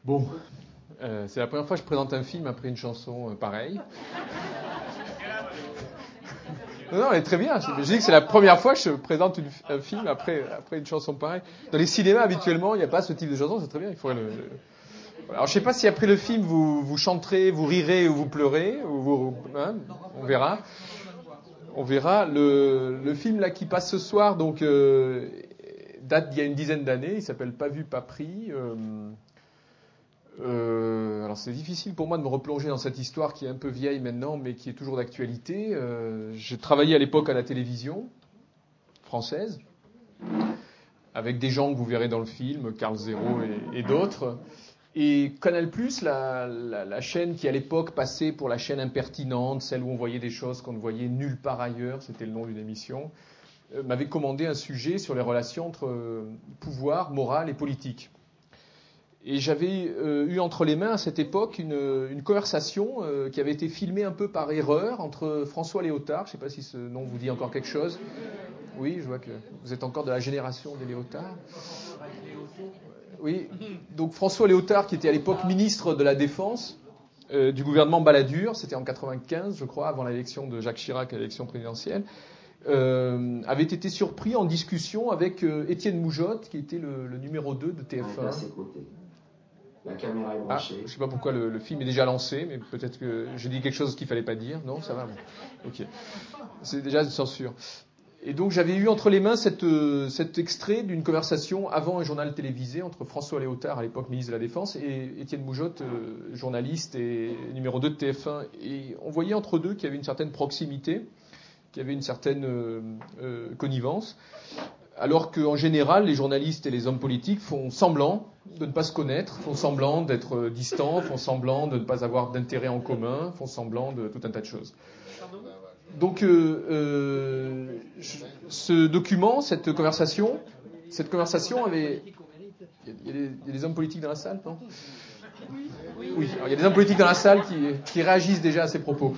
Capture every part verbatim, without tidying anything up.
Bon, euh, c'est la première fois que je présente un film après une chanson euh, pareille. Non, non, elle est très bien. Je dis que c'est la première fois que je présente une, un film après, après une chanson pareille. Dans les cinémas, habituellement, il n'y a pas ce type de chanson, c'est très bien. Il faudrait le, le... Alors, je ne sais pas si après le film, vous, vous chanterez, vous rirez ou vous pleurez, ou vous, hein, on verra. On verra. Le, le film là qui passe ce soir, donc, euh, date d'il y a une dizaine d'années. Il s'appelle Pas vu, pas pris. Euh, Euh, alors c'est difficile pour moi de me replonger dans cette histoire qui est un peu vieille maintenant, mais qui est toujours d'actualité. Euh, j'ai travaillé à l'époque à la télévision française, avec des gens que vous verrez dans le film, Carl Zéro et, et d'autres. Et Canal+, la, la, la chaîne qui à l'époque passait pour la chaîne impertinente, celle où on voyait des choses qu'on ne voyait nulle part ailleurs, c'était le nom d'une émission, euh, m'avait commandé un sujet sur les relations entre euh, pouvoir, morale et politique. Et j'avais euh, eu entre les mains à cette époque une, une conversation euh, qui avait été filmée un peu par erreur entre François Léotard, je ne sais pas si ce nom vous dit encore quelque chose. Oui, je vois que vous êtes encore de la génération des Léotards. Oui, donc François Léotard qui était à l'époque ministre de la Défense euh, du gouvernement Balladur, c'était en quatre-vingt-quinze je crois, avant l'élection de Jacques Chirac à l'élection présidentielle, euh, avait été surpris en discussion avec euh, Étienne Moujotte qui était le, le numéro deux de T F un. La caméra est branchée. Ah, je ne sais pas pourquoi le, le film est déjà lancé, mais peut-être que j'ai dit quelque chose qu'il ne fallait pas dire. Non, ça va bon. Ok. C'est déjà une censure. Et donc j'avais eu entre les mains cette, euh, cet extrait d'une conversation avant un journal télévisé entre François Léotard, à l'époque ministre de la Défense, et Étienne Moujotte, euh, journaliste et numéro deux de T F un. Et on voyait entre deux qu'il y avait une certaine proximité, qu'il y avait une certaine euh, euh, connivence. Alors qu'en général, les journalistes et les hommes politiques font semblant de ne pas se connaître, font semblant d'être distants, font semblant de ne pas avoir d'intérêt en commun, font semblant de tout un tas de choses. Donc, euh, euh, ce document, cette conversation, cette conversation avait... Il y, a des, il y a des hommes politiques dans la salle, non ? Oui, alors, il y a des hommes politiques dans la salle qui, qui réagissent déjà à ces propos.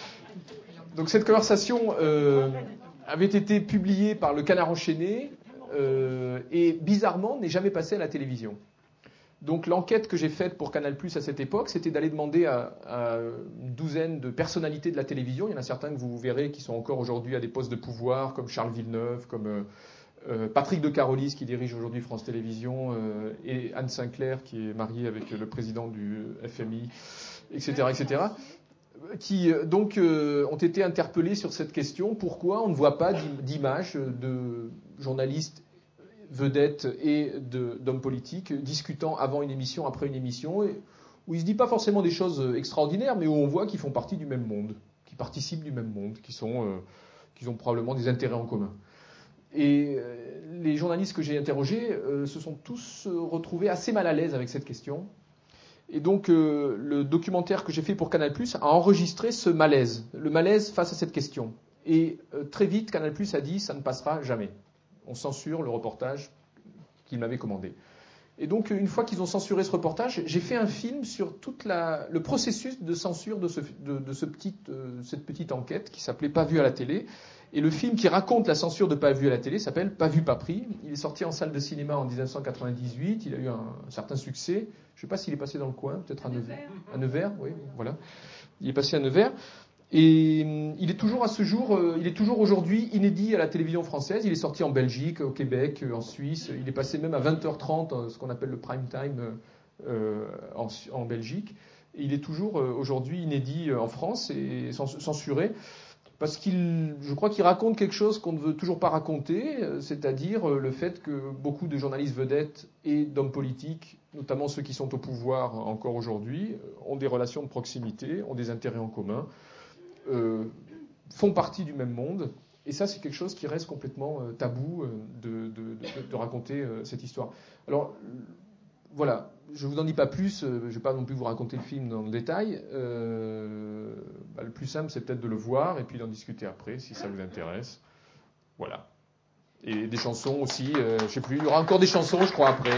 Donc cette conversation euh, avait été publiée par le Canard enchaîné euh, et bizarrement n'est jamais passée à la télévision. Donc l'enquête que j'ai faite pour Canal+ à cette époque, c'était d'aller demander à, à une douzaine de personnalités de la télévision. Il y en a certains que vous verrez qui sont encore aujourd'hui à des postes de pouvoir, comme Charles Villeneuve, comme euh, euh, Patrick de Carolis qui dirige aujourd'hui France Télévisions, euh, et Anne Sinclair qui est mariée avec le président du F M I, et cetera, et cetera qui donc euh, ont été interpellés sur cette question. Pourquoi on ne voit pas d'images de journalistes vedettes et de, d'hommes politiques discutant avant une émission, après une émission, et, où ils se disent pas forcément des choses extraordinaires, mais où on voit qu'ils font partie du même monde, qui participent du même monde, qui sont, euh, qui ont probablement des intérêts en commun. Et euh, les journalistes que j'ai interrogés euh, se sont tous retrouvés assez mal à l'aise avec cette question. Et donc, euh, le documentaire que j'ai fait pour Canal+ a enregistré ce malaise, le malaise face à cette question. Et euh, très vite, Canal+ a dit « ça ne passera jamais ». On censure le reportage qu'il m'avait commandé. Et donc, une fois qu'ils ont censuré ce reportage, j'ai fait un film sur tout le processus de censure de, ce, de, de ce petit, euh, cette petite enquête qui s'appelait « Pas vu à la télé ». Et le film qui raconte la censure de Pas vu à la télé s'appelle « Pas vu, pas pris ». Il est sorti en salle de cinéma en dix-neuf cent quatre-vingt-dix-huit. Il a eu un, un certain succès. Je ne sais pas s'il est passé dans le coin, peut-être à Nevers. À Nevers, oui, voilà. Il est passé à Nevers. Et il est toujours à ce jour, il est toujours aujourd'hui inédit à la télévision française. Il est sorti en Belgique, au Québec, en Suisse. Il est passé même à vingt heures trente, ce qu'on appelle le prime time euh, en, en Belgique. Et il est toujours euh, aujourd'hui inédit en France et censuré. Parce qu'il, je crois qu'il raconte quelque chose qu'on ne veut toujours pas raconter, c'est-à-dire le fait que beaucoup de journalistes vedettes et d'hommes politiques, notamment ceux qui sont au pouvoir encore aujourd'hui, ont des relations de proximité, ont des intérêts en commun, euh, font partie du même monde. Et ça, c'est quelque chose qui reste complètement euh, tabou euh, de, de, de, de raconter euh, cette histoire. Alors, voilà, je ne vous en dis pas plus, euh, je ne vais pas non plus vous raconter le film dans le détail. Euh, bah, le plus simple, c'est peut-être de le voir et puis d'en discuter après, si ça vous intéresse. Voilà. Et des chansons aussi, euh, je ne sais plus, il y aura encore des chansons, je crois, après.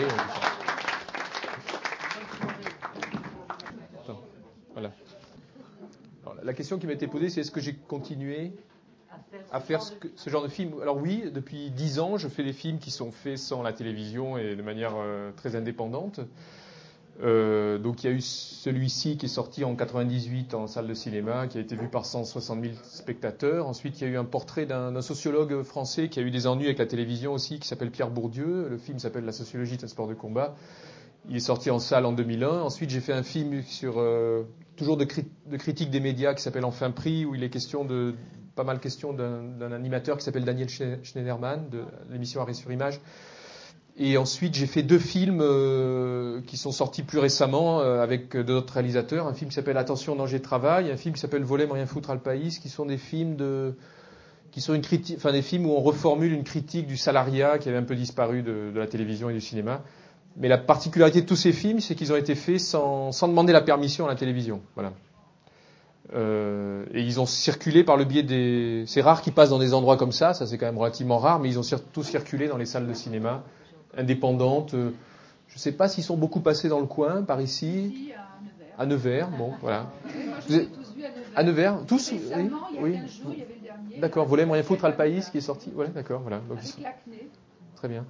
Attends, voilà. Alors, la question qui m'a été posée, c'est est-ce que j'ai continué à faire ce, que, ce genre de film? Alors oui, depuis dix ans, je fais des films qui sont faits sans la télévision et de manière euh, très indépendante. Euh, donc il y a eu celui-ci qui est sorti en quatre-vingt-dix-huit en salle de cinéma, qui a été vu par cent soixante mille spectateurs. Ensuite, il y a eu un portrait d'un, d'un sociologue français qui a eu des ennuis avec la télévision aussi, qui s'appelle Pierre Bourdieu. Le film s'appelle La sociologie d'un sport de combat. Il est sorti en salle en deux mille un. Ensuite, j'ai fait un film sur euh, toujours de, cri- de critique des médias qui s'appelle Enfin pris, où il est question de pas mal question d'un, d'un animateur qui s'appelle Daniel Schneiderman de l'émission Arrêt sur Image. Et ensuite, j'ai fait deux films euh, qui sont sortis plus récemment euh, avec d'autres réalisateurs. Un film qui s'appelle Attention, danger de travail, un film qui s'appelle Voler, rien foutre al país, qui sont des films de, qui sont une critique, enfin des films où on reformule une critique du salariat qui avait un peu disparu de, de la télévision et du cinéma. Mais la particularité de tous ces films, c'est qu'ils ont été faits sans, sans demander la permission à la télévision. Voilà. Euh, et ils ont circulé par le biais des. C'est rare qu'ils passent dans des endroits comme ça, ça c'est quand même relativement rare, mais ils ont surtout circulé dans les salles de cinéma indépendantes. Je ne sais pas s'ils sont beaucoup passés dans le coin, par ici. À Nevers, bon, voilà. Vous êtes... À Nevers, tous oui, oui. D'accord, Voler, rien foutre al país qui est sorti. Ouais, d'accord, voilà. Donc, ils sont... Très bien.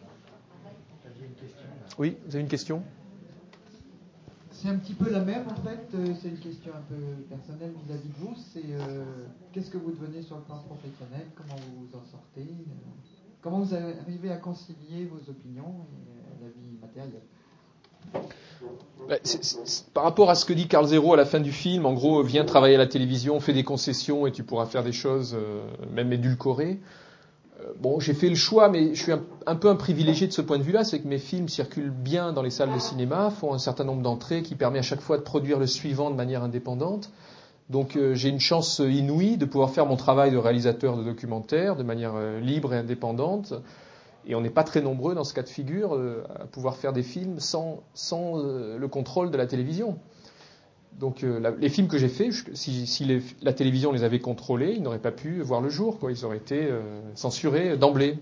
Oui, vous avez une question ? C'est un petit peu la même en fait, c'est une question un peu personnelle vis-à-vis de vous, c'est euh, qu'est-ce que vous devenez sur le plan professionnel, comment vous vous en sortez, euh, comment vous arrivez à concilier vos opinions et la vie matérielle. C'est, c'est, c'est, par rapport à ce que dit Carl Zero à la fin du film, en gros, viens travailler à la télévision, fais des concessions et tu pourras faire des choses euh, même édulcorées. Bon, j'ai fait le choix, mais je suis un, un peu un privilégié de ce point de vue-là, c'est que mes films circulent bien dans les salles de cinéma, font un certain nombre d'entrées qui permet à chaque fois de produire le suivant de manière indépendante. Donc euh, j'ai une chance inouïe de pouvoir faire mon travail de réalisateur de documentaire de manière euh, libre et indépendante. Et on n'est pas très nombreux dans ce cas de figure euh, à pouvoir faire des films sans, sans euh, le contrôle de la télévision. Donc euh, la, les films que j'ai faits, je, si, si les, la télévision les avait contrôlés, ils n'auraient pas pu voir le jour, quoi. Ils auraient été euh, censurés d'emblée.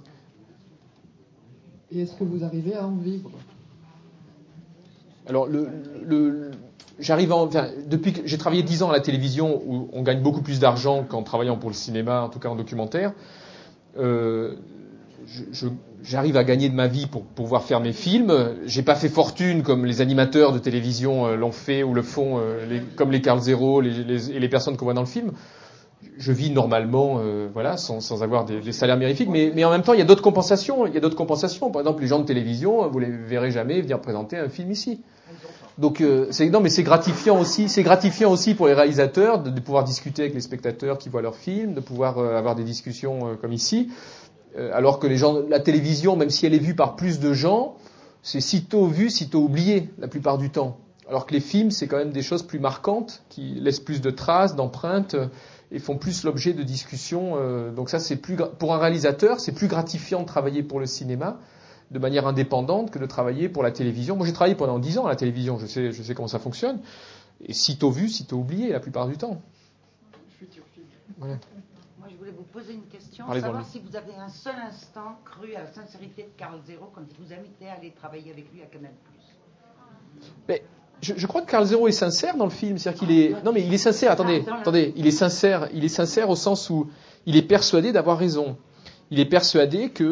Et est-ce que vous arrivez à en vivre ? Alors, le, le, le, j'arrive à en, enfin, depuis que j'ai travaillé dix ans à la télévision, où on gagne beaucoup plus d'argent qu'en travaillant pour le cinéma, en tout cas en documentaire. Euh, Je, je, j'arrive à gagner de ma vie pour, pour pouvoir faire mes films. J'ai pas fait fortune comme les animateurs de télévision euh, l'ont fait ou le font, euh, les, comme les Carl Zero les, les, et les personnes qu'on voit dans le film. Je vis normalement, euh, voilà, sans, sans avoir des, des salaires mirifiques. Mais, mais en même temps, il y a d'autres compensations. Il y a d'autres compensations. Par exemple, les gens de télévision, vous les verrez jamais venir présenter un film ici. Donc, euh, c'est, non, mais c'est gratifiant aussi. C'est gratifiant aussi pour les réalisateurs de, de pouvoir discuter avec les spectateurs qui voient leurs films, de pouvoir euh, avoir des discussions euh, comme ici. Alors que les gens, la télévision, même si elle est vue par plus de gens, c'est sitôt vu, sitôt oublié, la plupart du temps. Alors que les films, c'est quand même des choses plus marquantes, qui laissent plus de traces, d'empreintes, et font plus l'objet de discussions. Donc ça, c'est plus, pour un réalisateur, c'est plus gratifiant de travailler pour le cinéma, de manière indépendante, que de travailler pour la télévision. Moi, j'ai travaillé pendant dix ans à la télévision, je sais, je sais comment ça fonctionne. Et sitôt vu, sitôt oublié, la plupart du temps. Voilà. Moi, je voulais vous poser une question, Allez, savoir allez. si vous avez un seul instant cru à la sincérité de Carl Zero quand il vous invitait à aller travailler avec lui à Canal plus. Mais je, je crois que Carl Zero est sincère dans le film, c'est-à-dire qu'il est. Non, mais il est sincère. Attendez, attendez, il est sincère. Il est sincère au sens où il est persuadé d'avoir raison. Il est persuadé que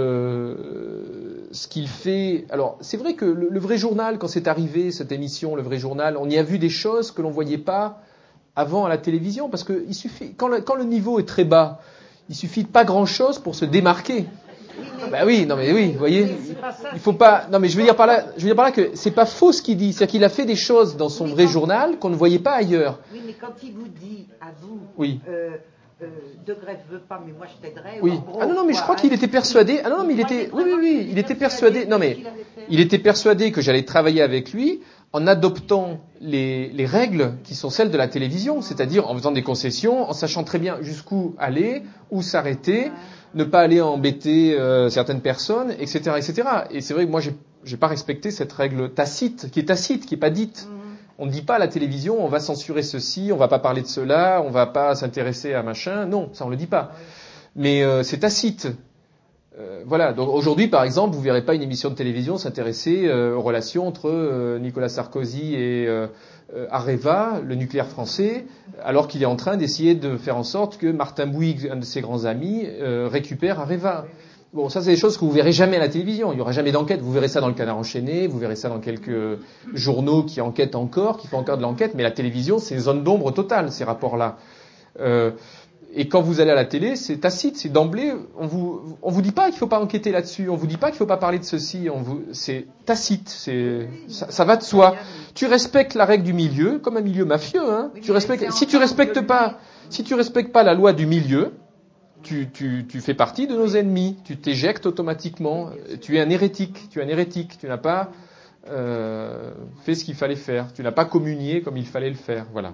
euh, ce qu'il fait. Alors, c'est vrai que le, le vrai journal, quand c'est arrivé cette émission, le vrai journal, on y a vu des choses que l'on voyait pas avant à la télévision, parce que il suffit quand le, quand le niveau est très bas, il suffit de pas grand-chose pour se démarquer. Oui, mais, bah oui, non mais oui, vous voyez, ça, il faut pas. Non mais je veux dire par là, je veux dire par là que c'est pas faux ce qu'il dit, c'est-à-dire qu'il a fait des choses dans son oui, vrai quand... journal qu'on ne voyait pas ailleurs. Oui, mais quand il vous dit à vous, oui. Euh, Euh, de grève veut pas, mais moi je t'aiderai. Oui. Gros, ah non non mais quoi, je crois hein, qu'il était persuadé. Ah non, non mais il était. Oui oui oui. Il était persuadé. Non mais il était persuadé que j'allais travailler avec lui en adoptant les, les règles qui sont celles de la télévision, c'est-à-dire en faisant des concessions, en sachant très bien jusqu'où aller, où s'arrêter, ouais. ne pas aller embêter euh, certaines personnes, et cetera, et cetera. Et c'est vrai que moi j'ai, j'ai pas respecté cette règle tacite, qui est tacite, qui est pas dite. Mm. On ne dit pas à la télévision, on va censurer ceci, on va pas parler de cela, on va pas s'intéresser à machin. Non, ça on le dit pas. Mais euh, c'est tacite. Euh, voilà. Donc aujourd'hui, par exemple, vous verrez pas une émission de télévision s'intéresser euh, aux relations entre euh, Nicolas Sarkozy et euh, Areva, le nucléaire français, alors qu'il est en train d'essayer de faire en sorte que Martin Bouygues, un de ses grands amis, euh, récupère Areva. Bon, ça c'est des choses que vous verrez jamais à la télévision. Il y aura jamais d'enquête. Vous verrez ça dans le Canard enchaîné, vous verrez ça dans quelques journaux qui enquêtent encore, qui font encore de l'enquête. Mais la télévision, c'est une zone d'ombre totale, ces rapports-là. Euh, et quand vous allez à la télé, c'est tacite, c'est d'emblée. On vous, on vous dit pas qu'il faut pas enquêter là-dessus. On vous dit pas qu'il faut pas parler de ceci. On vous, c'est tacite. C'est, ça, ça va de soi. Tu respectes la règle du milieu, comme un milieu mafieux. Hein. Tu respectes. Si tu respectes pas, si tu respectes pas la loi du milieu, tu, tu, tu fais partie de nos ennemis. Tu t'éjectes automatiquement. Tu es un hérétique. Tu es un hérétique. Tu n'as pas euh, fait ce qu'il fallait faire. Tu n'as pas communié comme il fallait le faire. Voilà.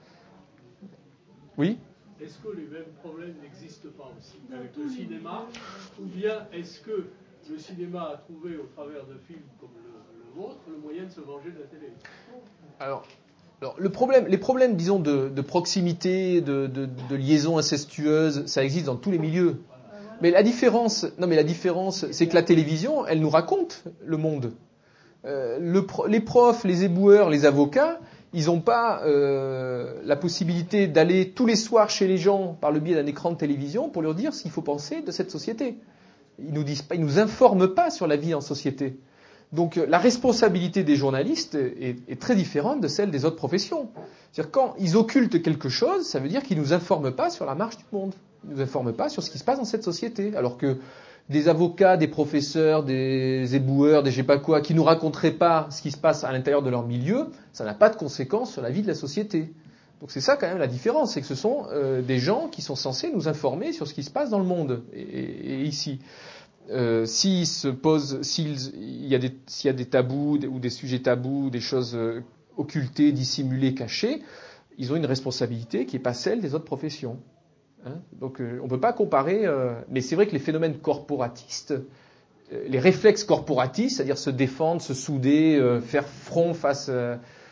Oui. Est-ce que les mêmes problèmes n'existent pas aussi avec le cinéma, ou bien est-ce que le cinéma a trouvé au travers de films comme le, le vôtre le moyen de se venger de la télé? Alors, alors le problème, les problèmes, disons, de, de proximité, de, de, de liaison incestueuse, ça existe dans tous les milieux. Mais la différence, non, mais la différence, c'est que la télévision, elle nous raconte le monde. Euh, le, les profs, les éboueurs, les avocats, ils n'ont pas euh, la possibilité d'aller tous les soirs chez les gens par le biais d'un écran de télévision pour leur dire ce qu'il faut penser de cette société. Ils nous disent pas, ils nous informent pas sur la vie en société. Donc la responsabilité des journalistes est, est très différente de celle des autres professions. C'est-à-dire quand ils occultent quelque chose, ça veut dire qu'ils nous informent pas sur la marche du monde. Ils nous informent pas sur ce qui se passe dans cette société. Alors que des avocats, des professeurs, des éboueurs, des je sais pas quoi, qui nous raconteraient pas ce qui se passe à l'intérieur de leur milieu, ça n'a pas de conséquences sur la vie de la société. Donc c'est ça quand même la différence, c'est que ce sont euh, des gens qui sont censés nous informer sur ce qui se passe dans le monde et, et, et ici. Euh, s'ils se posent, s'il y a des, s'il y a des tabous ou des sujets tabous, des choses euh, occultées, dissimulées, cachées, ils ont une responsabilité qui n'est pas celle des autres professions. Hein, donc euh, on ne peut pas comparer, euh, mais c'est vrai que les phénomènes corporatistes, euh, les réflexes corporatistes, c'est-à-dire se défendre, se souder, euh, faire front face euh,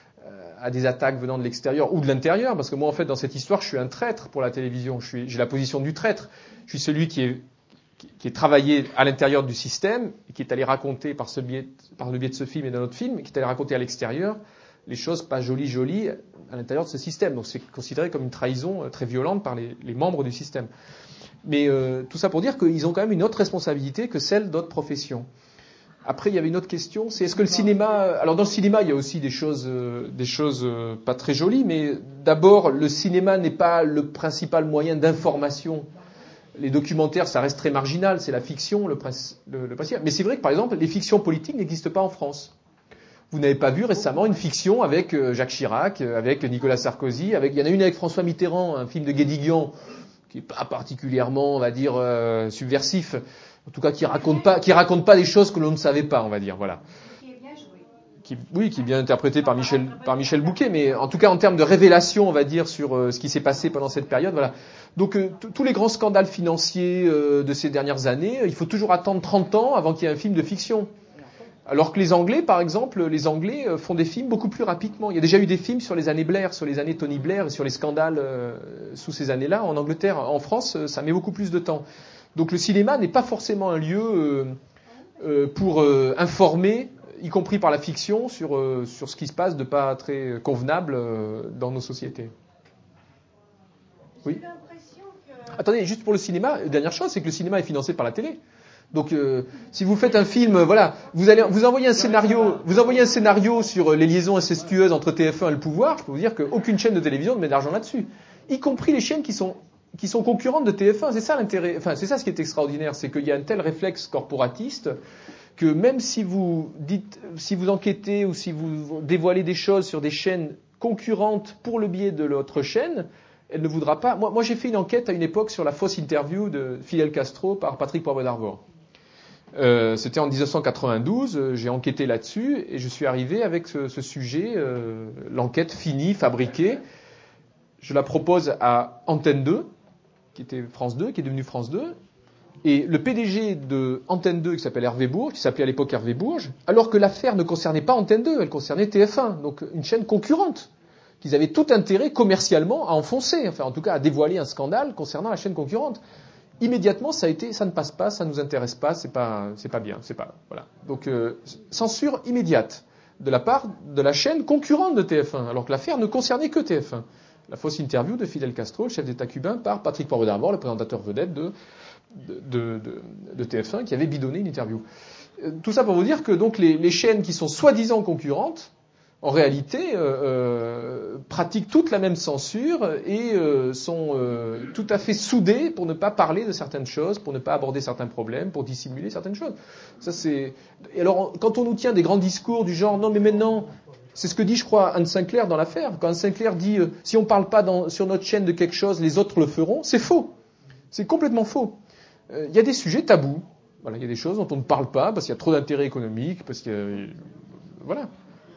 à des attaques venant de l'extérieur ou de l'intérieur, parce que moi en fait dans cette histoire je suis un traître pour la télévision, je suis, j'ai la position du traître, je suis celui qui est, qui, qui est travaillé à l'intérieur du système et qui est allé raconter par, ce biais, par le biais de ce film et d'un autre film, qui est allé raconter à l'extérieur les choses pas jolies jolies à l'intérieur de ce système. Donc c'est considéré comme une trahison très violente par les, les membres du système. Mais euh, tout ça pour dire qu'ils ont quand même une autre responsabilité que celle d'autres professions. Après, il y avait une autre question, c'est est-ce que le cinéma... Alors dans le cinéma, il y a aussi des choses, euh, des choses euh, pas très jolies, mais d'abord, le cinéma n'est pas le principal moyen d'information. Les documentaires, ça reste très marginal, c'est la fiction, le, le, le principal. Mais c'est vrai que, par exemple, les fictions politiques n'existent pas en France. Vous n'avez pas vu récemment une fiction avec Jacques Chirac, avec Nicolas Sarkozy, avec il y en a une avec François Mitterrand, un film de Guédiguian, qui est pas particulièrement, on va dire, euh, subversif, en tout cas qui raconte pas, qui raconte pas des choses que l'on ne savait pas, on va dire, voilà. Qui est bien joué. Qui, oui, qui est bien interprété par Michel, par Michel Bouquet, mais en tout cas en termes de révélation, on va dire, sur euh, ce qui s'est passé pendant cette période, voilà. Donc euh, tous les grands scandales financiers euh, de ces dernières années, il faut toujours attendre trente ans avant qu'il y ait un film de fiction. Alors que les Anglais, par exemple, les Anglais font des films beaucoup plus rapidement. Il y a déjà eu des films sur les années Blair, sur les années Tony Blair et sur les scandales euh, sous ces années-là en Angleterre. En France, ça met beaucoup plus de temps. Donc le cinéma n'est pas forcément un lieu euh, euh, pour euh, informer, y compris par la fiction, sur, euh, sur ce qui se passe de pas très convenable euh, dans nos sociétés. Oui. J'ai l'impression que... Attendez, juste pour le cinéma, dernière chose, c'est que le cinéma est financé par la télé. Donc, euh, si vous faites un film, euh, voilà, vous allez, vous envoyez un scénario, vous envoyez un scénario sur les liaisons incestueuses entre T F un et le pouvoir, je peux vous dire qu'aucune chaîne de télévision ne met d'argent là-dessus, y compris les chaînes qui sont qui sont concurrentes de T F un. C'est ça l'intérêt, enfin c'est ça ce qui est extraordinaire, c'est qu'il y a un tel réflexe corporatiste que même si vous dites, si vous enquêtez ou si vous dévoilez des choses sur des chaînes concurrentes pour le biais de l'autre chaîne, elle ne voudra pas. Moi, moi j'ai fait une enquête à une époque sur la fausse interview de Fidel Castro par Patrick Poivre d'Arvor. Euh, c'était en dix-neuf cent quatre-vingt-douze, euh, j'ai enquêté là-dessus et je suis arrivé avec ce, ce sujet, euh, l'enquête finie, fabriquée. Je la propose à Antenne deux, qui était France deux, qui est devenue France deux, et le P D G de Antenne deux, qui s'appelle Hervé Bourges, qui s'appelait à l'époque Hervé Bourges, alors que l'affaire ne concernait pas Antenne deux, elle concernait T F un, donc une chaîne concurrente, qu'ils avaient tout intérêt commercialement à enfoncer, enfin en tout cas à dévoiler un scandale concernant la chaîne concurrente. Immédiatement, ça a été, ça ne passe pas, ça nous intéresse pas, c'est pas, c'est pas bien, c'est pas, voilà. Donc euh, censure immédiate de la part de la chaîne concurrente de T F un, alors que l'affaire ne concernait que T F un. La fausse interview de Fidel Castro, le chef d'État cubain, par Patrick Poivre d'Arvor, le présentateur vedette de de, de, de T F un qui avait bidonné une interview. Tout ça pour vous dire que donc les, les chaînes qui sont soi-disant concurrentes, en réalité, euh, euh, pratiquent toute la même censure et euh, sont euh, tout à fait soudées pour ne pas parler de certaines choses, pour ne pas aborder certains problèmes, pour dissimuler certaines choses. Ça, c'est... Et alors, quand on nous tient des grands discours du genre « non, mais maintenant », c'est ce que dit, je crois, Anne Sinclair dans l'affaire. Quand Anne Sinclair dit euh, « si on ne parle pas dans, sur notre chaîne de quelque chose, les autres le feront », c'est faux. C'est complètement faux. Il euh, y a des sujets tabous. Voilà, il y a des choses dont on ne parle pas parce qu'il y a trop d'intérêts économiques, parce que... Euh, voilà.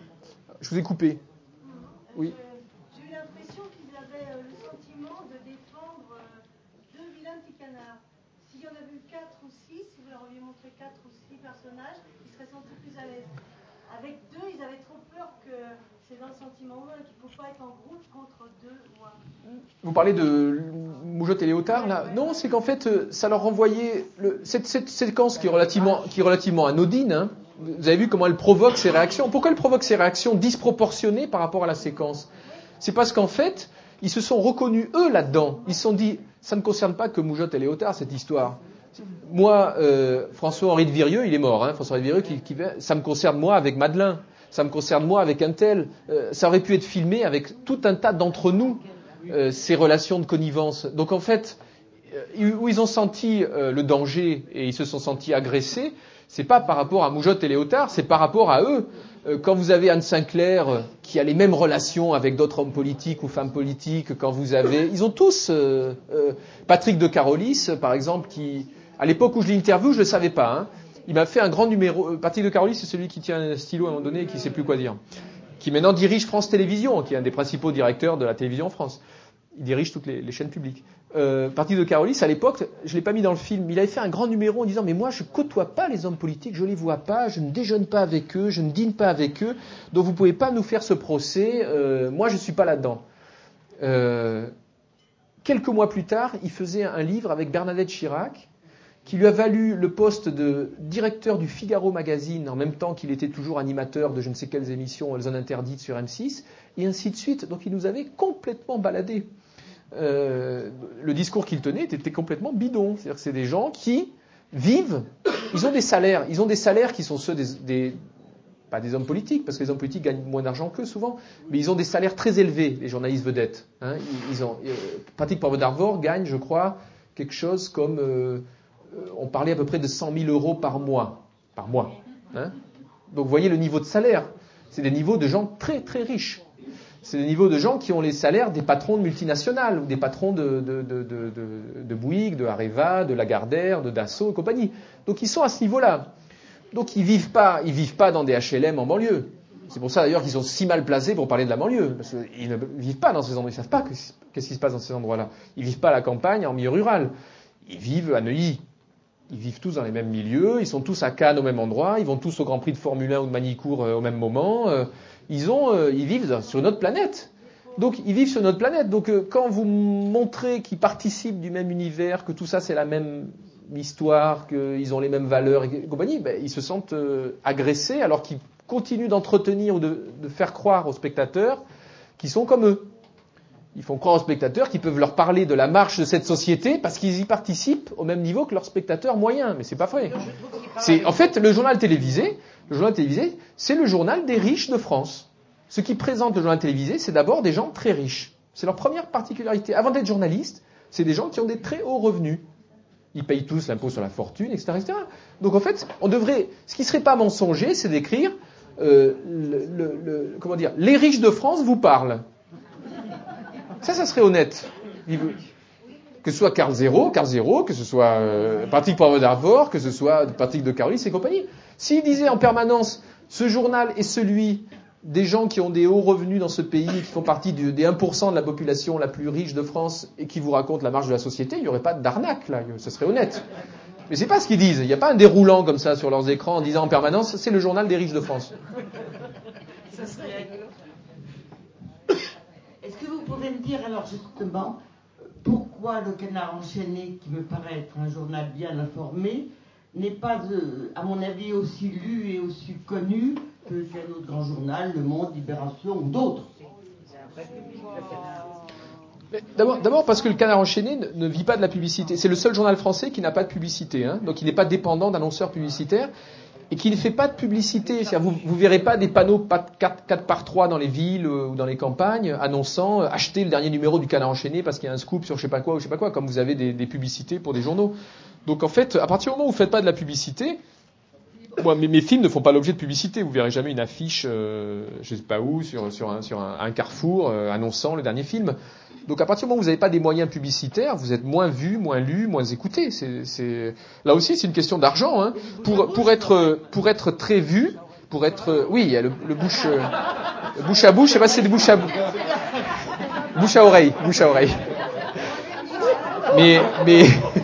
Je vous ai coupé. Oui. J'ai eu l'impression qu'ils avaient euh, le sentiment de défendre euh, deux vilains petits canards. S'il y en avait eu quatre ou six, si vous leur aviez montré quatre ou six personnages, ils seraient sentis plus à l'aise. Avec deux, ils avaient trop peur que c'est dans le sentiment humain qu'il ne faut pas être en groupe contre deux ou un. Vous parlez de Moujotte et Léotard, là ? Non, c'est qu'en fait, ça leur renvoyait... Le, cette, cette séquence qui est relativement, qui est relativement anodine, hein, vous avez vu comment elle provoque ces réactions. Pourquoi elle provoque ces réactions disproportionnées par rapport à la séquence ? C'est parce qu'en fait, ils se sont reconnus, eux, là-dedans. Ils se sont dit, ça ne concerne pas que Moujotte et Léotard, cette histoire. Moi, euh, François-Henri de Virieux, il est mort, hein, François-Henri de Virieux, qui, qui, ça me concerne moi avec Madeleine, ça me concerne moi avec un tel. Euh, ça aurait pu être filmé avec tout un tas d'entre nous, euh, ces relations de connivence. Donc en fait, euh, où ils ont senti euh, le danger et ils se sont sentis agressés, c'est pas par rapport à Moujotte et Léotard, c'est par rapport à eux. Euh, quand vous avez Anne Sinclair euh, qui a les mêmes relations avec d'autres hommes politiques ou femmes politiques, quand vous avez... Ils ont tous... Euh, euh, Patrick de Carolis, par exemple, qui... À l'époque où je l'ai interviewé, je ne le savais pas. Hein. Il m'a fait un grand numéro... Patrick de Carolis, c'est celui qui tient un stylo à un moment donné et qui ne sait plus quoi dire. Qui maintenant dirige France Télévisions, qui est un des principaux directeurs de la télévision en France. Il dirige toutes les, les chaînes publiques. Euh, Patrick de Carolis, à l'époque, je ne l'ai pas mis dans le film, mais il avait fait un grand numéro en disant « Mais moi, je ne côtoie pas les hommes politiques, je ne les vois pas, je ne déjeune pas avec eux, je ne dîne pas avec eux, donc vous ne pouvez pas nous faire ce procès, euh, moi, je ne suis pas là-dedans. Euh, » Quelques mois plus tard, il faisait un livre avec Bernadette Chirac, qui lui a valu le poste de directeur du Figaro Magazine, en même temps qu'il était toujours animateur de je ne sais quelles émissions, zones interdites sur M six, et ainsi de suite. Donc il nous avait complètement baladés. Euh, le discours qu'il tenait était complètement bidon. C'est-à-dire que c'est des gens qui vivent, ils ont des salaires, ils ont des salaires qui sont ceux des, des pas des hommes politiques, parce que les hommes politiques gagnent moins d'argent qu'eux souvent, mais ils ont des salaires très élevés, les journalistes vedettes. Hein. Ils, ils ont, euh, Patrick Poivre d'Arvor gagne, je crois, quelque chose comme... Euh, on parlait à peu près de cent mille euros par mois. Par mois. Hein. Donc vous voyez le niveau de salaire. C'est des niveaux de gens très très riches. C'est des niveaux de gens qui ont les salaires des patrons de multinationales, ou des patrons de, de, de, de, de, de Bouygues, de Areva, de Lagardère, de Dassault et compagnie. Donc ils sont à ce niveau-là. Donc ils vivent pas, ils vivent pas dans des H L M en banlieue. C'est pour ça d'ailleurs qu'ils sont si mal placés pour parler de la banlieue. Parce qu'ils ne vivent pas dans ces endroits. Ils ne savent pas qu'est-ce qui se passe dans ces endroits-là. Ils vivent pas à la campagne, en milieu rural. Ils vivent à Neuilly. Ils vivent tous dans les mêmes milieux, ils sont tous à Cannes au même endroit, ils vont tous au Grand Prix de Formule un ou de Manicourt euh, au même moment. Euh, ils, ont, euh, ils vivent sur notre planète. Donc ils vivent sur notre planète. Donc euh, quand vous montrez qu'ils participent du même univers, que tout ça c'est la même histoire, qu'ils ont les mêmes valeurs et compagnie, ben, ils se sentent euh, agressés alors qu'ils continuent d'entretenir ou de, de faire croire aux spectateurs qu'ils sont comme eux. Ils font croire aux spectateurs qu'ils peuvent leur parler de la marche de cette société parce qu'ils y participent au même niveau que leurs spectateurs moyens. Mais c'est pas vrai. C'est, en fait, le journal télévisé, le journal télévisé, c'est le journal des riches de France. Ceux qui présentent le journal télévisé, c'est d'abord des gens très riches. C'est leur première particularité. Avant d'être journalistes, c'est des gens qui ont des très hauts revenus. Ils payent tous l'impôt sur la fortune, et cetera, et cetera. Donc en fait, on devrait, ce qui serait pas mensonger, c'est d'écrire, euh, le, le, le, comment dire, les riches de France vous parlent. Ça, ça serait honnête. Que ce soit Carl Zéro, Carl Zéro, que ce soit euh, Patrick Poivre d'Arvor, que ce soit Patrick de Carolis et compagnie. S'il disait en permanence, ce journal est celui des gens qui ont des hauts revenus dans ce pays, qui font partie du, des un pour cent de la population la plus riche de France et qui vous racontent la marche de la société, il n'y aurait pas d'arnaque, là. Ça serait honnête. Mais c'est pas ce qu'ils disent. Il n'y a pas un déroulant comme ça sur leurs écrans en disant en permanence, c'est le journal des riches de France. Ça serait... Est-ce que vous pouvez me dire alors justement pourquoi le Canard enchaîné, qui me paraît être un journal bien informé, n'est pas, euh, à mon avis, aussi lu et aussi connu que qu'un autre grand journal, Le Monde, Libération ou d'autres? D'abord, d'abord parce que le Canard enchaîné ne, ne vit pas de la publicité. C'est le seul journal français qui n'a pas de publicité, hein, donc il n'est pas dépendant d'annonceurs publicitaires et qui ne fait pas de publicité. C'est-à-dire, vous vous verrez pas des panneaux quatre par trois dans les villes ou dans les campagnes annonçant euh, acheter le dernier numéro du Canard enchaîné parce qu'il y a un scoop sur je sais pas quoi ou je sais pas quoi, comme vous avez des, des publicités pour des journaux. Donc en fait, à partir du moment où vous faites pas de la publicité, moi, mes, mes films ne font pas l'objet de publicité. Vous verrez jamais une affiche, euh, je sais pas où, sur, sur, un, sur un, un carrefour euh, annonçant le dernier film. Donc à partir du moment où vous n'avez pas des moyens publicitaires, vous êtes moins vu, moins lu, moins écouté. C'est, c'est... Là aussi, c'est une question d'argent. Hein. Pour, pour, être, pour être très vu, pour être... Oui, il y a le, le bouche, euh, le bouche à bouche, je sais pas si c'est de bouche à bouche. Bouche à oreille, bouche à oreille. Mais... mais...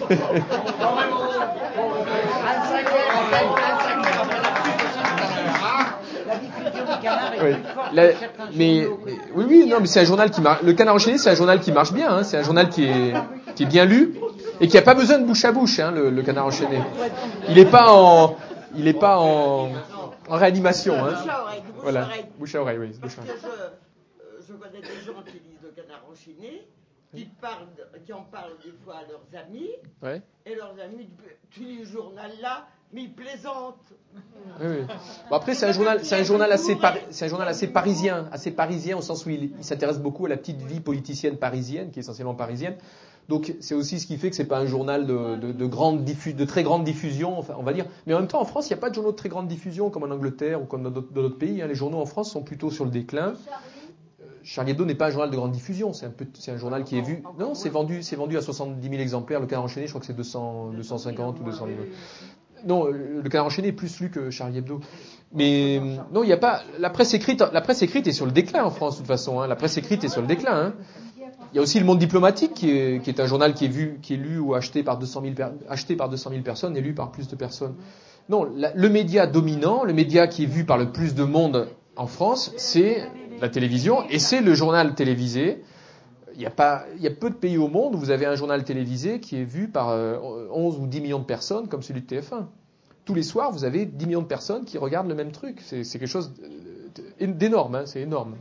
Oui. La, mais, mais oui, oui, non, mais c'est un journal qui marche. Le Canard enchaîné, c'est un journal qui marche bien. Hein, c'est un journal qui est qui est bien lu et qui a pas besoin de bouche à bouche. Hein, le, le Canard enchaîné. Il est pas en, il est pas en, en réanimation. Hein. Bouche à oreille, bouche voilà. oreille. Bouche à oreille, oui. Parce Bouche que je, je connais des gens qui lisent le Canard enchaîné, qui parlent, qui en parlent des fois à leurs amis, ouais. Et leurs amis, tu lis le journal là, mais ils plaisantent. Oui, oui. Bon, après, c'est un journal, c'est un journal assez, par, c'est un journal assez parisien, assez parisien au sens où il, il s'intéresse beaucoup à la petite vie politicienne parisienne, qui est essentiellement parisienne. Donc, c'est aussi ce qui fait que c'est pas un journal de, de, de grande diffu, de très grande diffusion, enfin, on va dire. Mais en même temps, en France, il n'y a pas de journaux de très grande diffusion comme en Angleterre ou comme dans d'autres, dans d'autres pays. Hein. Les journaux en France sont plutôt sur le déclin. Charlie Hebdo n'est pas un journal de grande diffusion, c'est un, peu, c'est un journal qui est vu. Non, c'est vendu, c'est vendu à soixante-dix mille exemplaires. Le Canard enchaîné, je crois que c'est deux cents, deux cent cinquante ou deux cent mille. Non, le Canard enchaîné est plus lu que Charlie Hebdo. Mais non, il n'y a pas. La presse écrite, la presse écrite est sur le déclin en France de toute façon. Hein. La presse écrite est sur le déclin. Hein. Il y a aussi le Monde diplomatique qui est, qui est un journal qui est vu, qui est lu ou acheté par deux cent mille, acheté par deux cent mille personnes et lu par plus de personnes. Non, la, le média dominant, le média qui est vu par le plus de monde en France, c'est la télévision et c'est le journal télévisé. Il y a pas, il y a peu de pays au monde où vous avez un journal télévisé qui est vu par euh, onze ou dix millions de personnes comme celui de T F un. Tous les soirs, vous avez dix millions de personnes qui regardent le même truc. C'est, c'est quelque chose d'énorme, hein, c'est énorme.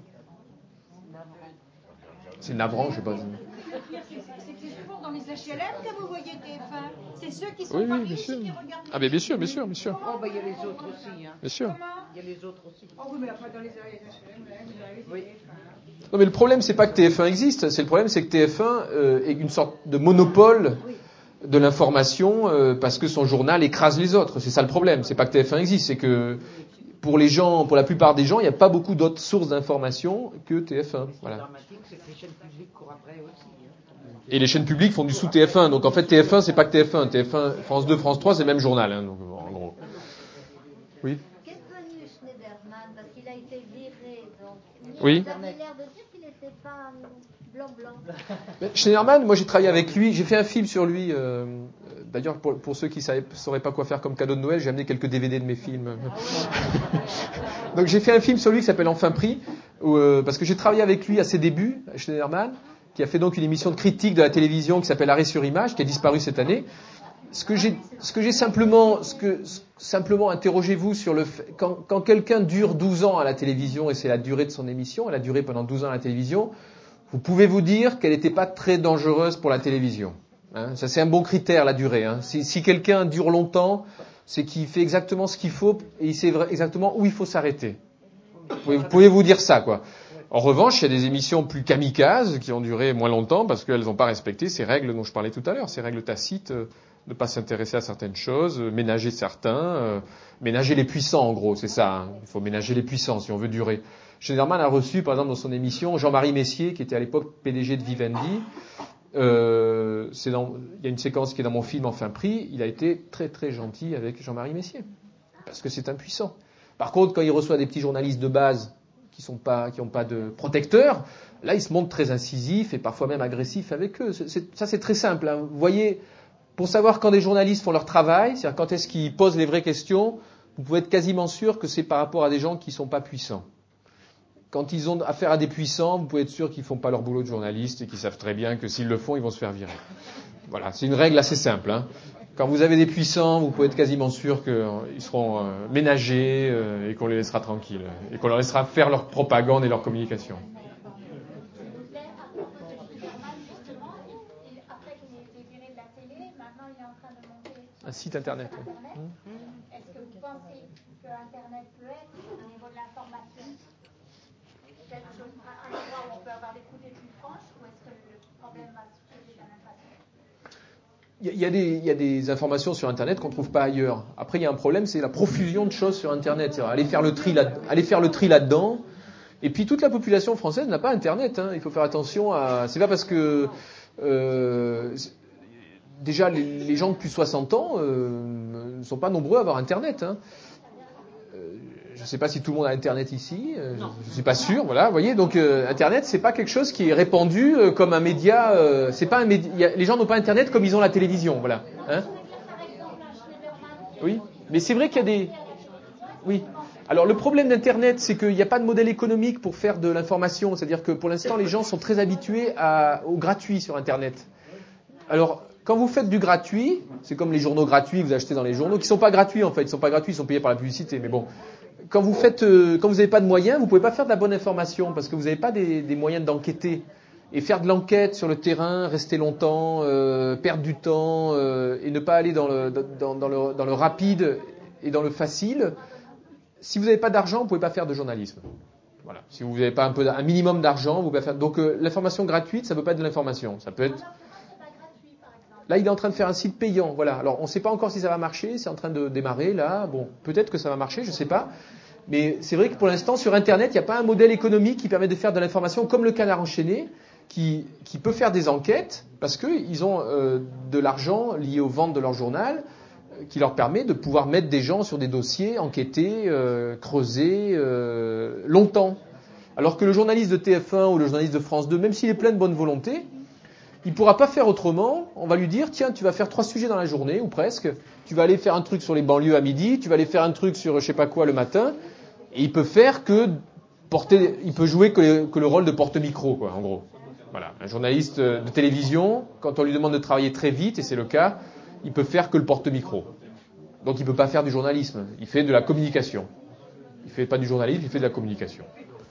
C'est navrant, je sais pas. C'est souvent dans les H L M que vous voyez T F un. C'est ceux qui sont oui, pas oui, bien riches sûr. qui regardent. Ah, mais bien sûr, bien sûr, bien sûr. Oh, bah, il y a les autres aussi. Hein. Bien sûr. Comment ? Il y a les autres aussi. Oh oui, mais après dans les H L M, vous avez Oui. T F un. Non, mais le problème, c'est pas que T F un existe. C'est le problème, c'est que T F un euh, est une sorte de monopole de l'information euh, parce que son journal écrase les autres. C'est ça le problème. C'est pas que T F un existe, c'est que pour les gens, pour la plupart des gens, il n'y a pas beaucoup d'autres sources d'information que T F un. Voilà. Dramatique, c'est que les chaînes publiques courent après aussi. Hein. Et les chaînes publiques font du sous T F un. Donc en fait, T F un, c'est pas que T F un. T F un, France deux, France trois, c'est le même journal. Hein, donc en gros. Oui. Qu'est devenu Schneiderman parce qu'il a été viré donc. Oui. Vous avez l'air de dire qu'il n'était pas blanc-blanc. Schneiderman, moi j'ai travaillé avec lui, j'ai fait un film sur lui. Euh, d'ailleurs, pour, pour ceux qui ne sauraient pas quoi faire comme cadeau de Noël, j'ai amené quelques D V D de mes films. Donc j'ai fait un film sur lui qui s'appelle Enfin pris, où, euh, parce que j'ai travaillé avec lui à ses débuts, à Schneiderman, qui a fait donc une émission de critique de la télévision qui s'appelle Arrêt sur image, qui a disparu cette année. Ce que j'ai, ce que j'ai simplement, ce que, simplement interrogez-vous sur le fait, quand, quand quelqu'un dure douze ans à la télévision, et c'est la durée de son émission, elle a duré pendant douze ans à la télévision, vous pouvez vous dire qu'elle n'était pas très dangereuse pour la télévision. Hein, ça c'est un bon critère, la durée. Hein. Si, si quelqu'un dure longtemps, c'est qu'il fait exactement ce qu'il faut et il sait exactement où il faut s'arrêter. Vous pouvez, vous pouvez vous dire ça, quoi. En revanche, il y a des émissions plus kamikazes qui ont duré moins longtemps parce qu'elles n'ont pas respecté ces règles dont je parlais tout à l'heure, ces règles tacites, euh, de ne pas s'intéresser à certaines choses, euh, ménager certains, euh, ménager les puissants en gros, c'est ça. Hein. Il faut ménager les puissants si on veut durer. Schneiderman a reçu, par exemple, dans son émission, Jean-Marie Messier, qui était à l'époque P D G de Vivendi. Euh, c'est dans, il y a une séquence qui est dans mon film Enfin pris. Il a été très très gentil avec Jean-Marie Messier parce que c'est un puissant. Par contre, quand il reçoit des petits journalistes de base qui sont pas, qui n'ont pas de protecteur, là, il se montre très incisif et parfois même agressif avec eux. C'est, c'est, ça, c'est très simple. Hein. Vous voyez, pour savoir quand des journalistes font leur travail, c'est-à-dire quand est-ce qu'ils posent les vraies questions, vous pouvez être quasiment sûr que c'est par rapport à des gens qui sont pas puissants. Quand ils ont affaire à des puissants, vous pouvez être sûr qu'ils font pas leur boulot de journaliste et qu'ils savent très bien que s'ils le font, ils vont se faire virer. Voilà, c'est une règle assez simple. Hein. Quand vous avez des puissants, vous pouvez être quasiment sûr qu'ils seront euh, ménagés euh, et qu'on les laissera tranquilles et qu'on leur laissera faire leur propagande et leur communication. un site internet. Internet. Mmh. Est-ce que vous pensez que Internet peut être, au niveau de l'information, quelque chose, un endroit où on peut avoir des coudées plus franches, ou est-ce que le problème va se poser de la même façon? Il y, a des, il y a des informations sur Internet qu'on ne trouve pas ailleurs. Après, il y a un problème, c'est la profusion de choses sur Internet. C'est-à-dire aller faire le tri là, aller faire le tri là-dedans. Et puis toute la population française n'a pas Internet. Hein. Il faut faire attention à. C'est pas parce que euh, déjà les, les gens de plus de soixante ans euh, ne sont pas nombreux à avoir Internet. Hein. Euh, je ne sais pas si tout le monde a Internet ici. Euh, je ne suis pas sûr. Voilà, vous voyez. Donc euh, Internet, c'est pas quelque chose qui est répandu euh, comme un média. Euh, c'est pas un média. Les gens n'ont pas Internet comme ils ont la télévision. Voilà. Hein. Oui. Mais c'est vrai qu'il y a des. Oui. Alors le problème d'Internet, c'est qu'il n'y a pas de modèle économique pour faire de l'information. C'est-à-dire que pour l'instant, les gens sont très habitués à, au gratuit sur Internet. Alors, quand vous faites du gratuit, c'est comme les journaux gratuits que vous achetez dans les journaux, qui ne sont pas gratuits en fait. Ils ne sont pas gratuits, ils sont payés par la publicité. Mais bon, quand vous faites, euh, quand vous n'avez pas de moyens, vous ne pouvez pas faire de la bonne information parce que vous n'avez pas des, des moyens d'enquêter. Et faire de l'enquête sur le terrain, rester longtemps, euh, perdre du temps euh, et ne pas aller dans le, dans, dans, le, dans le rapide et dans le facile. Si vous n'avez pas d'argent, vous ne pouvez pas faire de journalisme. Voilà. Si vous n'avez pas un, peu, un minimum d'argent, vous ne pouvez pas faire. Donc euh, l'information gratuite, ça ne peut pas être de l'information. Ça peut être. Là, il est en train de faire un site payant. Voilà. Alors, on ne sait pas encore si ça va marcher. C'est en train de démarrer là. Bon, peut-être que ça va marcher, je ne sais pas. Mais c'est vrai que pour l'instant, sur Internet, il n'y a pas un modèle économique qui permet de faire de l'information comme le Canard enchaîné, qui, qui peut faire des enquêtes parce qu'ils ont euh, de l'argent lié aux ventes de leur journal, qui leur permet de pouvoir mettre des gens sur des dossiers, enquêter, euh, creuser euh, longtemps. Alors que le journaliste de T F un ou le journaliste de France deux, même s'il est plein de bonne volonté, il ne pourra pas faire autrement. On va lui dire, tiens, tu vas faire trois sujets dans la journée, ou presque. Tu vas aller faire un truc sur les banlieues à midi, tu vas aller faire un truc sur je sais pas quoi le matin, et il peut faire que porter, il peut jouer que le, que le rôle de porte-micro, quoi, en gros. Voilà. Un journaliste de télévision, quand on lui demande de travailler très vite, et c'est le cas, il peut faire que le porte-micro. Donc il ne peut pas faire du journalisme. Il fait de la communication. Il ne fait pas du journalisme, il fait de la communication.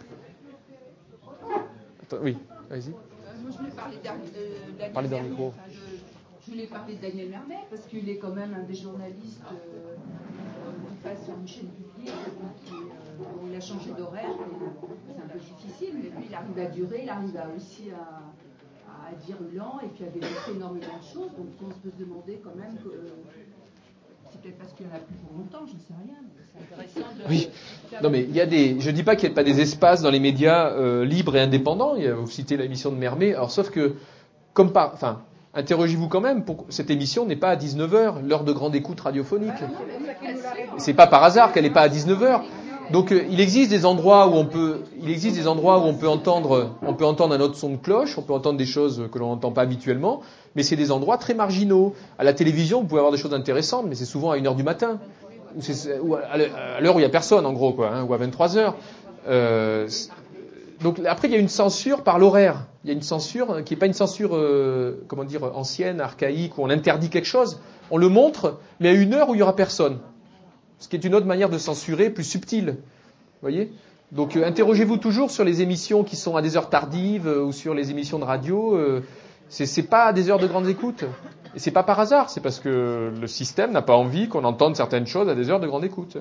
Attends, oui, allez-y. Euh, moi, je voulais parler de Daniel Parlez dans le Mermet. micro. Enfin, je, je voulais parler de Daniel Mermet parce qu'il est quand même un des journalistes euh, qui passe sur une chaîne publique. Qui, euh, bon, il a changé d'horaire. C'est un peu difficile, mais lui, il arrive à durer. Il arrive à aussi à... à être virulent et puis à dénoncer énormément de choses. Donc on peut se demander quand même que euh, c'est peut-être parce qu'il y en a plus pour longtemps, je ne sais rien. Mais c'est intéressant de... Oui. Non mais il y a des. Je dis pas qu'il n'y a pas des espaces dans les médias euh, libres et indépendants. Il y a, vous citez l'émission de Mermet. Alors sauf que comme par, enfin, interrogez-vous quand même. Pour, cette émission n'est pas à dix-neuf heures, l'heure de grande écoute radiophonique. C'est pas par hasard qu'elle n'est pas à dix-neuf heures. Donc euh, il existe des endroits où on peut, il existe des endroits où on peut entendre, on peut entendre un autre son de cloche, on peut entendre des choses que l'on n'entend pas habituellement, mais c'est des endroits très marginaux. À la télévision, vous pouvez avoir des choses intéressantes, mais c'est souvent à une heure du matin, ou, c'est, ou à l'heure où il y a personne en gros, quoi, hein, ou à vingt-trois heures. Euh, donc après il y a une censure par l'horaire. Il y a une censure qui n'est pas une censure, euh, comment dire, ancienne, archaïque, où on interdit quelque chose. On le montre, mais à une heure où il y aura personne. Ce qui est une autre manière de censurer, plus subtile. Vous voyez ? Donc euh, interrogez-vous toujours sur les émissions qui sont à des heures tardives euh, ou sur les émissions de radio. Euh, c'est, c'est pas à des heures de grande écoute. Et c'est pas par hasard, c'est parce que le système n'a pas envie qu'on entende certaines choses à des heures de grande écoute.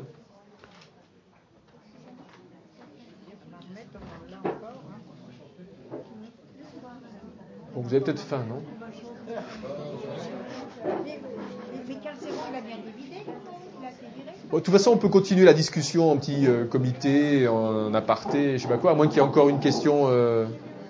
Bon, vous avez peut-être faim, non ? Mais quinze zéro, il a bien dividé, il a été viré. Bon, de toute façon, on peut continuer la discussion en petit euh, comité, en aparté, je sais pas quoi, à moins qu'il y ait encore une question. Euh...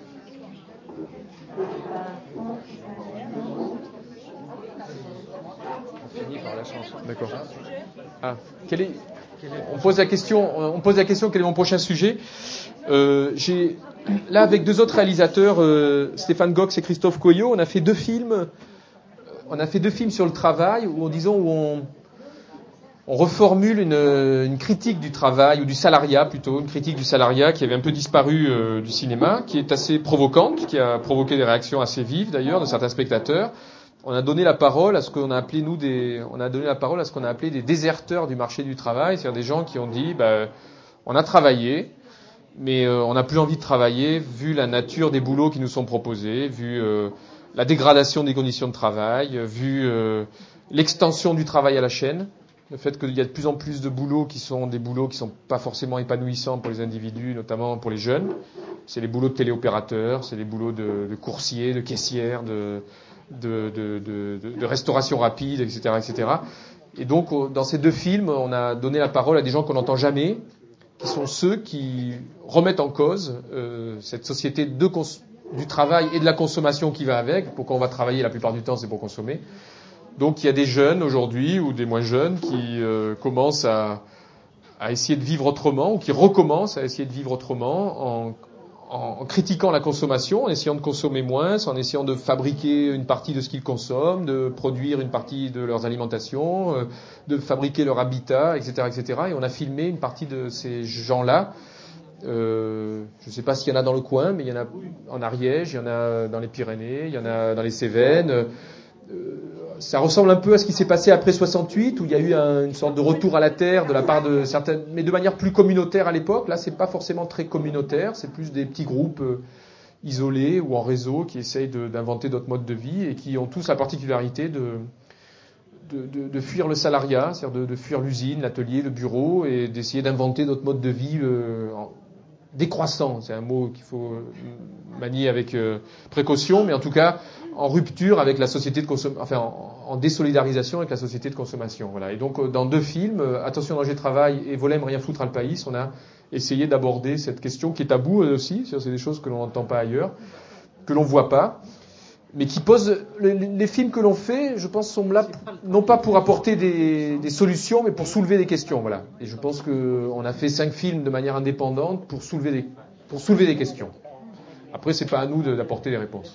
D'accord. Ah, quel est... On pose la question. On pose la question. Quel est mon prochain sujet ? euh, J'ai là avec deux autres réalisateurs, euh, Stéphane Gox et Christophe Coyot, on a fait deux films. On a fait deux films sur le travail, où disons où on on reformule une, une critique du travail ou du salariat plutôt, une critique du salariat qui avait un peu disparu euh, du cinéma, qui est assez provocante, qui a provoqué des réactions assez vives d'ailleurs de certains spectateurs. On a donné la parole à ce qu'on a appelé nous des, on a donné la parole à ce qu'on a appelé des déserteurs du marché du travail, c'est-à-dire des gens qui ont dit, bah, on a travaillé, mais euh, on n'a plus envie de travailler vu la nature des boulots qui nous sont proposés, vu euh, la dégradation des conditions de travail, vu euh, l'extension du travail à la chaîne, le fait qu'il y a de plus en plus de boulots qui sont des boulots qui sont pas forcément épanouissants pour les individus, notamment pour les jeunes. C'est les boulots de téléopérateurs, c'est les boulots de, de coursiers, de caissières, de, de, de, de, de, de restauration rapide, et cetera, et cetera. Et donc, dans ces deux films, on a donné la parole à des gens qu'on n'entend jamais, qui sont ceux qui remettent en cause euh, cette société de cons- du travail et de la consommation qui va avec. Pourquoi on va travailler la plupart du temps, c'est pour consommer. Donc il y a des jeunes aujourd'hui ou des moins jeunes qui euh, commencent à, à essayer de vivre autrement ou qui recommencent à essayer de vivre autrement en, en, en critiquant la consommation, en essayant de consommer moins, en essayant de fabriquer une partie de ce qu'ils consomment, de produire une partie de leurs alimentations, euh, de fabriquer leur habitat, et cetera, et cetera. Et on a filmé une partie de ces gens-là. Euh, je ne sais pas s'il y en a dans le coin, mais il y en a en Ariège, il y en a dans les Pyrénées, il y en a dans les Cévennes. Euh, ça ressemble un peu à ce qui s'est passé après soixante-huit, où il y a eu un, une sorte de retour à la terre de la part de certaines, mais de manière plus communautaire à l'époque. Là, c'est pas forcément très communautaire, c'est plus des petits groupes euh, isolés ou en réseau qui essayent de, d'inventer d'autres modes de vie et qui ont tous la particularité de, de, de, de fuir le salariat, c'est-à-dire de, de fuir l'usine, l'atelier, le bureau et d'essayer d'inventer d'autres modes de vie euh, en, décroissant. C'est un mot qu'il faut manier avec euh, précaution, mais en tout cas en rupture avec la société de consommation, enfin en, en désolidarisation avec la société de consommation. Voilà. Et donc euh, dans deux films, euh, Attention danger travail et Volem rien foutre al país, on a essayé d'aborder cette question qui est taboue aussi, c'est des choses que l'on n'entend pas ailleurs, que l'on voit pas, mais qui posent les, les films que l'on fait, je pense, sont là non pas pour apporter des, des solutions, mais pour soulever des questions. Voilà. Et je pense que on a fait cinq films de manière indépendante pour soulever des pour soulever des questions. Après, c'est pas à nous de, d'apporter des réponses.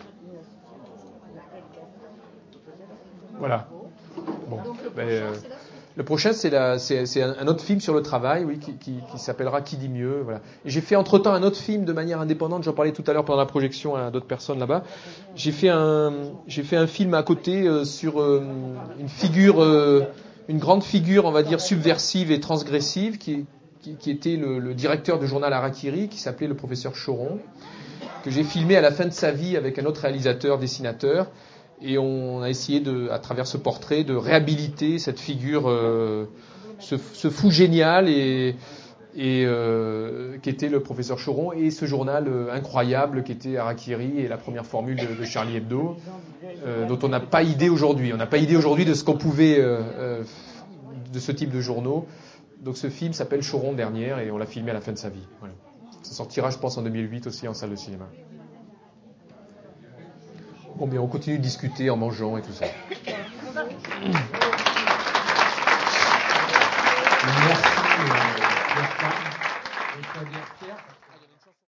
Voilà. Bon. Ben, euh, le prochain, c'est, la, c'est, c'est un autre film sur le travail, oui, qui, qui, qui s'appellera Qui dit mieux. Voilà. Et j'ai fait entre-temps un autre film de manière indépendante. J'en parlais tout à l'heure pendant la projection à d'autres personnes là-bas. J'ai fait un, j'ai fait un film à côté euh, sur euh, une figure, euh, une grande figure, on va dire subversive et transgressive, qui, qui, qui était le, le directeur du journal Harakiri, qui s'appelait le professeur Choron, que j'ai filmé à la fin de sa vie avec un autre réalisateur, dessinateur. Et on a essayé, de, à travers ce portrait, de réhabiliter cette figure, euh, ce, ce fou génial et, et euh, qui était le professeur Choron, et ce journal euh, incroyable qui était Harakiri et la première formule de, de Charlie Hebdo, euh, dont on n'a pas idée aujourd'hui. On n'a pas idée aujourd'hui de ce qu'on pouvait, euh, euh, de ce type de journaux. Donc ce film s'appelle Choron Dernière et on l'a filmé à la fin de sa vie. Voilà. Ça sortira, je pense, en deux mille huit aussi en salle de cinéma. Bon, bien, on continue de discuter en mangeant et tout ça. Merci.